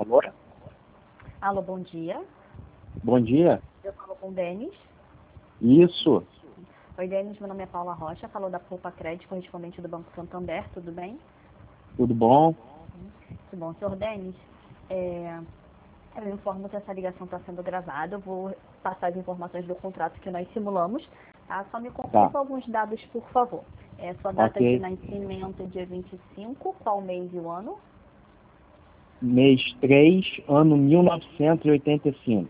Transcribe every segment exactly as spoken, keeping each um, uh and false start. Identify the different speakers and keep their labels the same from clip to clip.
Speaker 1: Alô?
Speaker 2: Alô, bom dia.
Speaker 1: Bom dia.
Speaker 2: Eu falo com o Denis.
Speaker 1: Isso.
Speaker 2: Oi, Denis, meu nome é Paula Rocha, falou da Poupa Crédito, correspondente do Banco Santander, tudo bem?
Speaker 1: Tudo bom?
Speaker 2: Tudo bom. Senhor Denis, é, eu informo que essa ligação está sendo gravada, eu vou passar as informações do contrato que nós simulamos, tá? Só me confirma
Speaker 1: Tá.
Speaker 2: alguns dados, por favor. É, sua data
Speaker 1: Ok.
Speaker 2: de nascimento é dia vinte e cinco, qual mês e o ano?
Speaker 1: Mês três, ano mil novecentos e oitenta e cinco.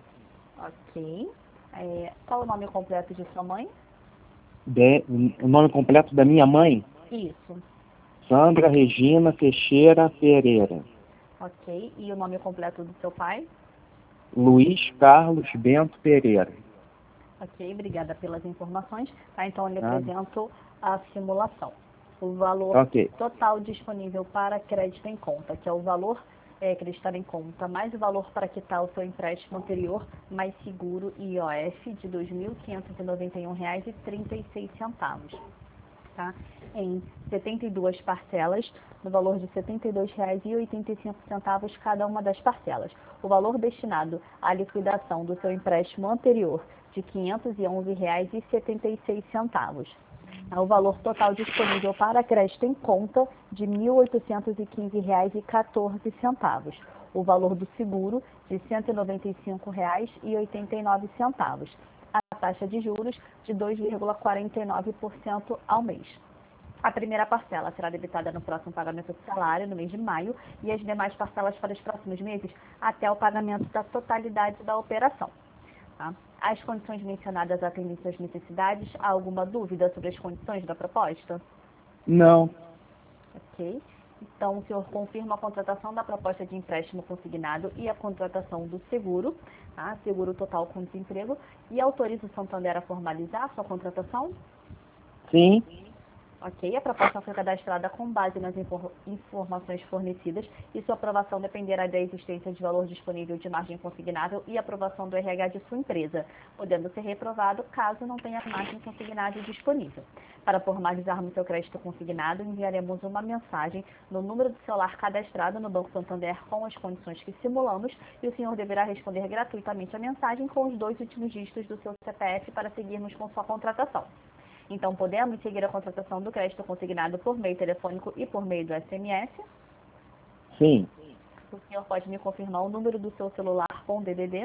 Speaker 2: Ok. É, qual o nome completo de sua mãe?
Speaker 1: De... O nome completo da minha mãe?
Speaker 2: Isso.
Speaker 1: Sandra Regina Teixeira Pereira.
Speaker 2: Ok. E o nome completo do seu pai?
Speaker 1: Luiz Carlos Bento Pereira.
Speaker 2: Ok, obrigada pelas informações. Tá, então eu lhe
Speaker 1: Ah,
Speaker 2: apresento a simulação. O valor
Speaker 1: ok.
Speaker 2: total disponível para crédito em conta, que é o valor é, acreditar em conta, mais o valor para quitar o seu empréstimo anterior, mais seguro e I O F de dois mil quinhentos e noventa e um reais e trinta e seis centavos. Tá? Em setenta e duas parcelas, no valor de setenta e dois reais e oitenta e cinco centavos cada uma das parcelas. O valor destinado à liquidação do seu empréstimo anterior de quinhentos e onze reais e setenta e seis centavos. O valor total disponível para crédito em conta de mil oitocentos e quinze reais e quatorze centavos. O valor do seguro de cento e noventa e cinco reais e oitenta e nove centavos. A taxa de juros de dois vírgula quarenta e nove por cento ao mês. A primeira parcela será debitada no próximo pagamento do salário, no mês de maio, e as demais parcelas para os próximos meses até o pagamento da totalidade da operação. Tá? As condições mencionadas atendem suas necessidades? Há alguma dúvida sobre as condições da proposta?
Speaker 1: Não.
Speaker 2: Ok. Então, o senhor confirma a contratação da proposta de empréstimo consignado e a contratação do seguro, tá? Seguro total com desemprego, e autoriza o Santander a formalizar a sua contratação?
Speaker 1: Sim.
Speaker 2: Ok, a proposta foi cadastrada com base nas infor informações fornecidas e sua aprovação dependerá da existência de valor disponível de margem consignável e aprovação do R H de sua empresa, podendo ser reprovado caso não tenha margem consignável disponível. Para formalizarmos seu crédito consignado, enviaremos uma mensagem no número do celular cadastrado no Banco Santander com as condições que simulamos e o senhor deverá responder gratuitamente a mensagem com os dois últimos dígitos do seu C P F para seguirmos com sua contratação. Então, podemos seguir a contratação do crédito consignado por meio telefônico e por meio do S M S.
Speaker 1: Sim.
Speaker 2: O senhor pode me confirmar o número do seu celular com D D D?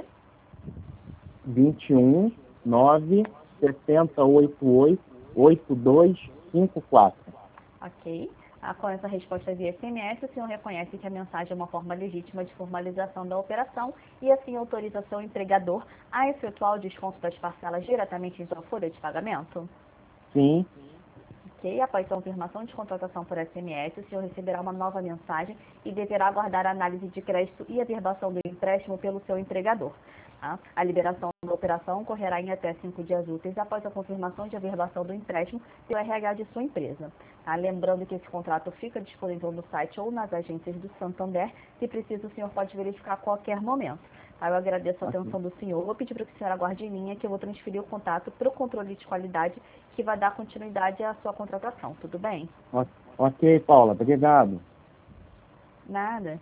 Speaker 1: vinte e um, nove, sessenta e oito, oito, oito dois cinco quatro.
Speaker 2: Ok. Ah, com essa resposta via S M S, o senhor reconhece que a mensagem é uma forma legítima de formalização da operação e assim autoriza seu empregador a efetuar o desconto das parcelas diretamente em sua folha de pagamento?
Speaker 1: Sim.
Speaker 2: Ok, após a confirmação de contratação por S M S, o senhor receberá uma nova mensagem e deverá aguardar a análise de crédito e averbação do empréstimo pelo seu empregador. Tá? A liberação da operação ocorrerá em até cinco dias úteis após a confirmação de averbação do empréstimo pelo R H de sua empresa. Tá? Lembrando que esse contrato fica disponível no site ou nas agências do Santander. Se preciso, o senhor pode verificar a qualquer momento. Tá? Eu agradeço a atenção do senhor. Vou pedir para que o senhor aguarde em linha que eu vou transferir o contato para o controle de qualidade que vai dar continuidade à sua contratação. Tudo bem?
Speaker 1: Ok, Paula. Obrigado.
Speaker 2: Nada.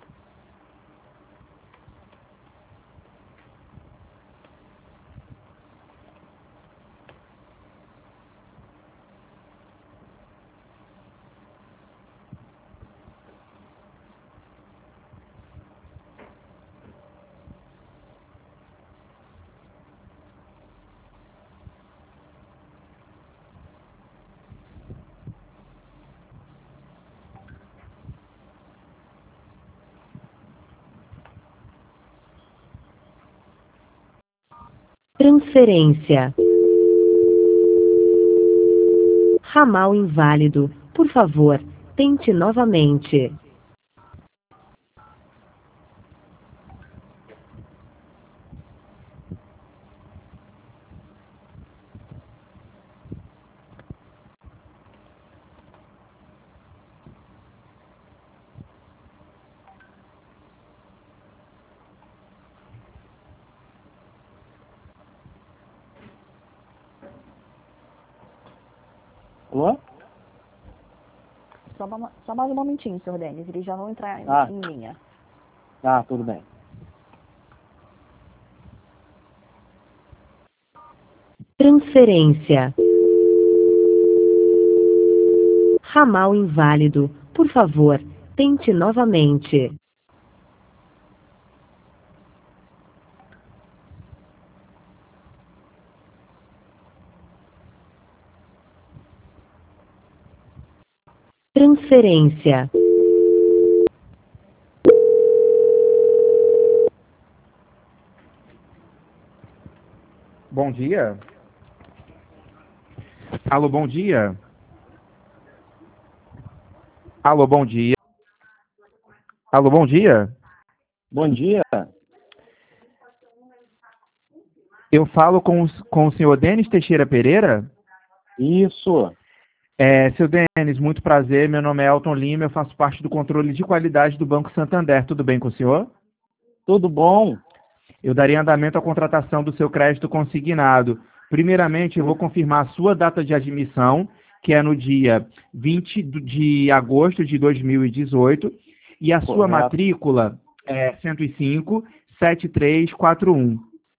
Speaker 3: Transferência. Ramal inválido. Por favor, tente novamente.
Speaker 1: Alô?
Speaker 2: Só, uma- só mais um momentinho, senhor Denis. Eles já vão entrar em,
Speaker 1: Ah,
Speaker 2: em linha.
Speaker 1: tá, tudo bem.
Speaker 3: Transferência. Ramal inválido. Por favor, tente novamente. Transferência.
Speaker 4: Bom dia. Alô, bom dia. Alô, bom dia. Alô, bom dia.
Speaker 1: Bom dia.
Speaker 4: Eu falo com, os- com o senhor Denis Teixeira Pereira?
Speaker 1: Isso.
Speaker 4: É, seu Denis, muito prazer. Meu nome é Elton Lima, eu faço parte do controle de qualidade do Banco Santander. Tudo bem com o senhor?
Speaker 1: Tudo bom?
Speaker 4: Eu daria andamento à contratação do seu crédito consignado. Primeiramente, eu vou confirmar a sua data de admissão, que é no dia vinte de agosto de dois mil e dezoito, e a sua
Speaker 1: Correto.
Speaker 4: matrícula é cento e cinco, sete três quatro um.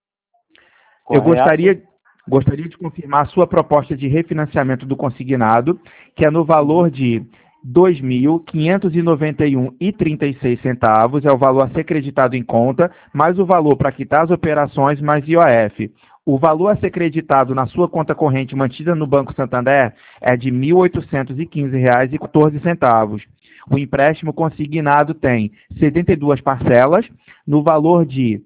Speaker 4: Eu
Speaker 1: Correto.
Speaker 4: gostaria, gostaria de confirmar a sua proposta de refinanciamento do consignado, que é no valor de dois mil quinhentos e noventa e um reais e trinta e seis centavos, é o valor a ser creditado em conta, mais o valor para quitar as operações, mais I O F. O valor a ser creditado na sua conta corrente mantida no Banco Santander é de mil oitocentos e quinze reais e quatorze centavos. O empréstimo consignado tem setenta e duas parcelas, no valor de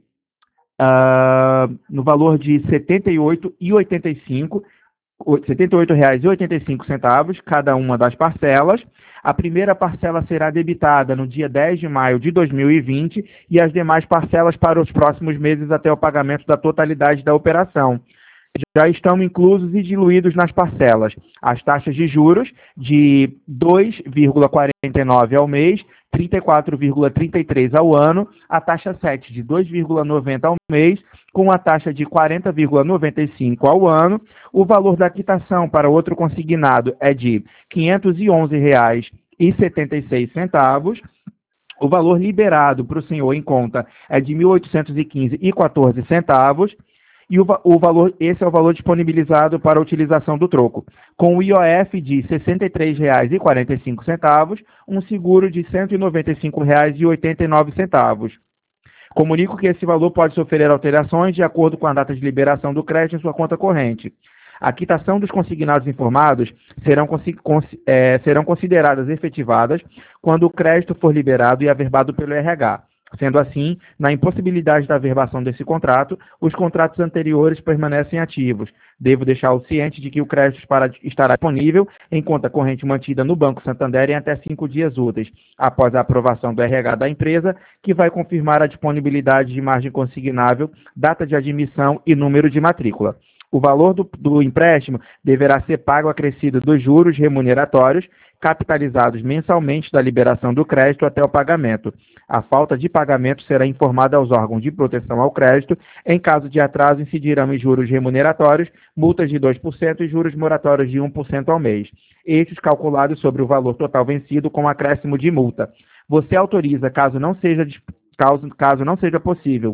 Speaker 4: Uh, no valor de setenta e oito reais e oitenta e cinco, setenta e oito reais e oitenta e cinco centavos cada uma das parcelas. A primeira parcela será debitada no dia dez de maio de dois mil e vinte e as demais parcelas para os próximos meses até o pagamento da totalidade da operação. Já estão inclusos e diluídos nas parcelas as taxas de juros de dois vírgula quarenta e nove ao mês, trinta e quatro vírgula trinta e três ao ano, a taxa sete de dois vírgula noventa ao mês, com a taxa de quarenta vírgula noventa e cinco ao ano. O valor da quitação para outro consignado é de quinhentos e onze reais e setenta e seis centavos. O valor liberado para o senhor em conta é de mil oitocentos e quinze reais e quatorze centavos. E o, o valor, esse é o valor disponibilizado para a utilização do troco, com o I O F de sessenta e três reais e quarenta e cinco centavos, um seguro de cento e noventa e cinco reais e oitenta e nove centavos. Comunico que esse valor pode sofrer alterações de acordo com a data de liberação do crédito em sua conta corrente. A quitação dos consignados informados serão, é, serão consideradas efetivadas quando o crédito for liberado e averbado pelo R H. Sendo assim, na impossibilidade da averbação desse contrato, os contratos anteriores permanecem ativos. Devo deixá-lo ciente de que o crédito estará disponível em conta corrente mantida no Banco Santander em até cinco dias úteis, após a aprovação do R H da empresa, que vai confirmar a disponibilidade de margem consignável, data de admissão e número de matrícula. O valor do, do empréstimo deverá ser pago acrescido dos juros remuneratórios, capitalizados mensalmente da liberação do crédito até o pagamento. A falta de pagamento será informada aos órgãos de proteção ao crédito. Em caso de atraso, incidirão em juros remuneratórios, multas de dois por cento e juros moratórios de um por cento ao mês. Estes calculados sobre o valor total vencido com acréscimo de multa. Você autoriza, caso não seja, caso, caso não seja possível,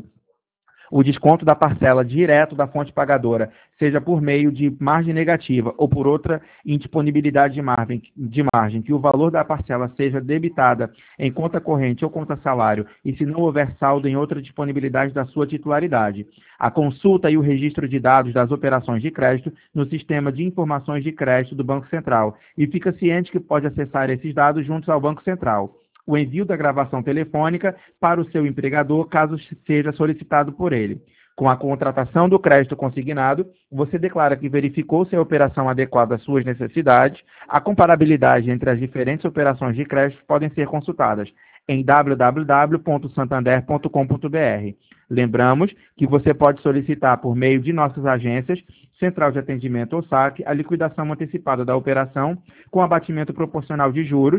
Speaker 4: o desconto da parcela direto da fonte pagadora, seja por meio de margem negativa ou por outra indisponibilidade de margem, de margem, que o valor da parcela seja debitada em conta corrente ou conta salário e se não houver saldo em outra disponibilidade da sua titularidade. A consulta e o registro de dados das operações de crédito no Sistema de Informações de Crédito do Banco Central e fica ciente que pode acessar esses dados juntos ao Banco Central. O envio da gravação telefônica para o seu empregador, caso seja solicitado por ele. Com a contratação do crédito consignado, você declara que verificou se a operação adequada às suas necessidades. A comparabilidade entre as diferentes operações de crédito podem ser consultadas em w w w ponto santander ponto com ponto b r. Lembramos que você pode solicitar por meio de nossas agências, Central de Atendimento ou saque, a liquidação antecipada da operação com abatimento proporcional de juros,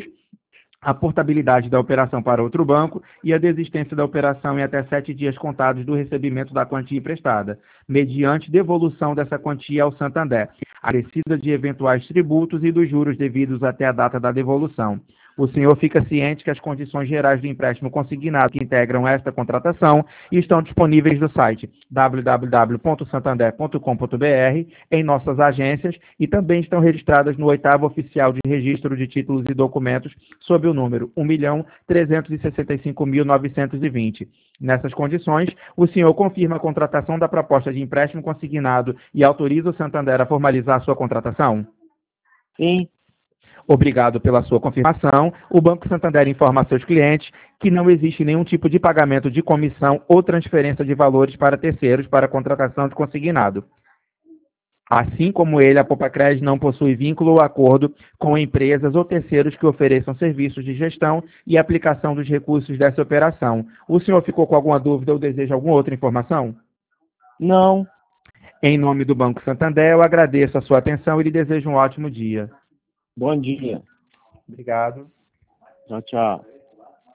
Speaker 4: a portabilidade da operação para outro banco e a desistência da operação em até sete dias contados do recebimento da quantia emprestada, mediante devolução dessa quantia ao Santander, acrescida de eventuais tributos e dos juros devidos até a data da devolução. O senhor fica ciente que as condições gerais do empréstimo consignado que integram esta contratação estão disponíveis no site w w w ponto santander ponto com ponto b r, em nossas agências, e também estão registradas no oitavo oficial de registro de títulos e documentos sob o número um milhão trezentos e sessenta e cinco mil novecentos e vinte. Nessas condições, o senhor confirma a contratação da proposta de empréstimo consignado e autoriza o Santander a formalizar sua contratação?
Speaker 1: Sim.
Speaker 4: Obrigado pela sua confirmação. O Banco Santander informa a seus clientes que não existe nenhum tipo de pagamento de comissão ou transferência de valores para terceiros para a contratação de consignado. Assim como ele, a Popacred não possui vínculo ou acordo com empresas ou terceiros que ofereçam serviços de gestão e aplicação dos recursos dessa operação. O senhor ficou com alguma dúvida ou deseja alguma outra informação?
Speaker 1: Não.
Speaker 4: Em nome do Banco Santander, eu agradeço a sua atenção e lhe desejo um ótimo dia.
Speaker 1: Bom dia.
Speaker 4: Obrigado.
Speaker 1: Tchau, tchau.